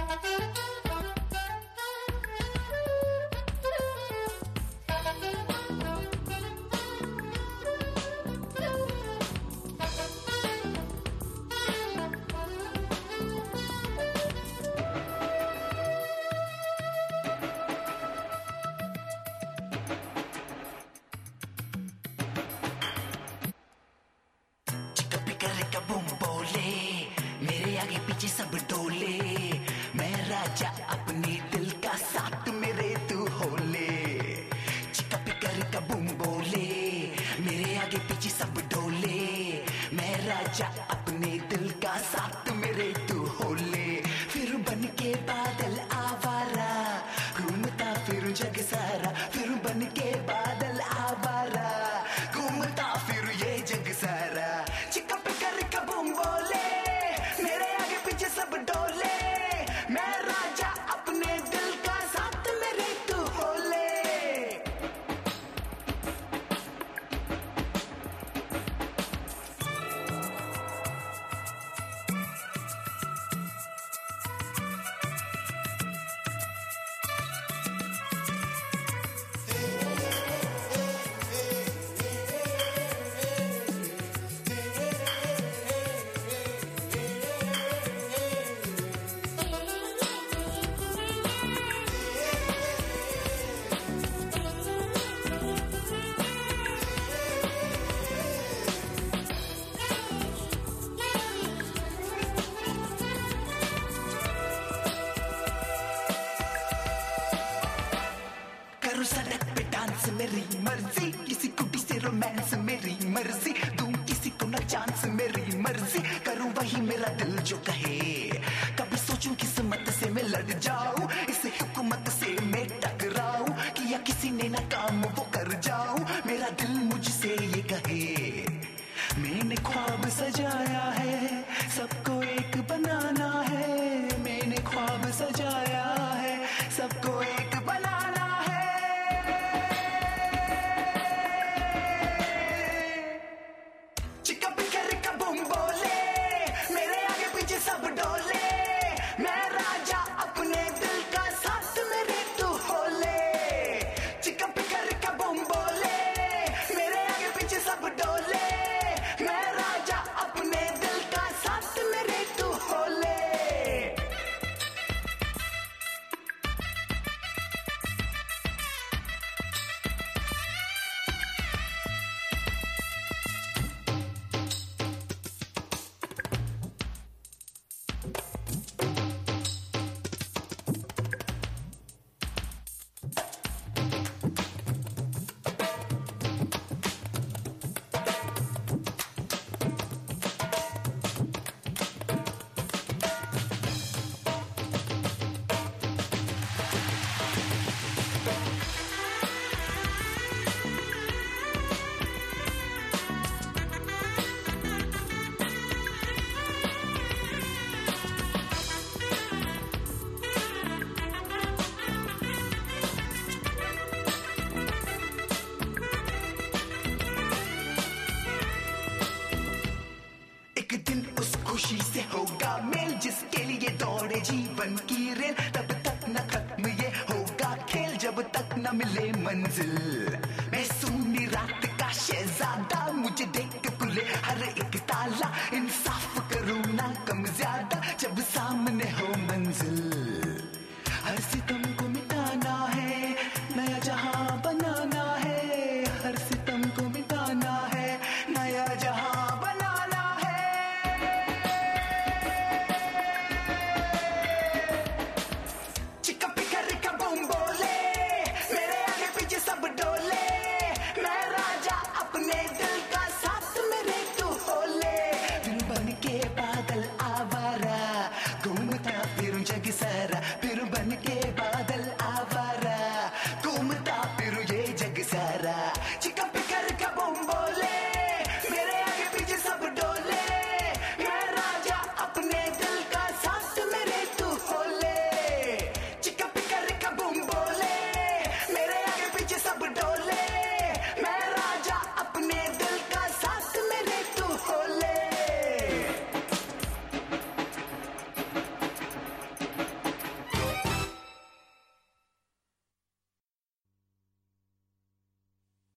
आगे पीछे सब डोले, मैं राजा अपने दिल का साथ मेरे तू होले। चिका पिकर का बूम बोले, मेरे आगे पीछे सब डोले, मैं राजा अपने दिल का साथ मेरे तू होले। फिर बन के बादल आवारा, घूमता फिर जग सारा, फिर बन के बादल आवारा, घूमता फिर ये जग सारा। चिका पिकर का बूम बोले, सब डोले, मैं राजा अपने दिल का साथ मेरे तू होले। सड़क पे डांस मेरी मर्जी, किसी कुटी से रोमांस मेरी मर्जी, दूं किसी को न चांस मेरी मर्जी, करूं वही मेरा दिल जो कहे। कभी सोचूं किस्मत से मैं लड़ जाऊं, इस हुकूमत से मैं टकराऊं, किया किसी ने ना काम वो कर जाऊं, मेरा दिल मुझसे ये कहे। मैंने ख्वाब सजाया है, सबको एक बनाना है, मैंने ख्वाब सजाया है, सबको एक बनाना। सब डोले, मैं राजा अपने दिल का साथ मेरे तू होले। चिका पिकर का बूम बोले, मेरे आगे पीछे सब डोले, मैं राजा अपने दिल का साथ मेरे तू होले। खुशी से होगा मेल, जिसके लिए दौड़े जीवन की रेल, तब तक न खत्म ये होगा खेल, जब तक न मिले मंजिल।